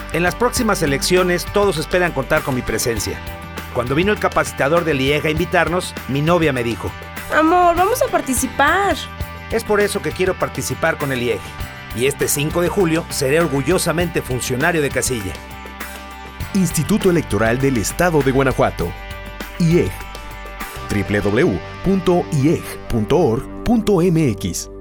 En las próximas elecciones todos esperan contar con mi presencia. Cuando vino el capacitador del IEG a invitarnos, mi novia me dijo: amor, vamos a participar. Es por eso que quiero participar con el IEG. Y este 5 de julio seré orgullosamente funcionario de casilla. Instituto Electoral del Estado de Guanajuato. IEG. www.ieg.org.mx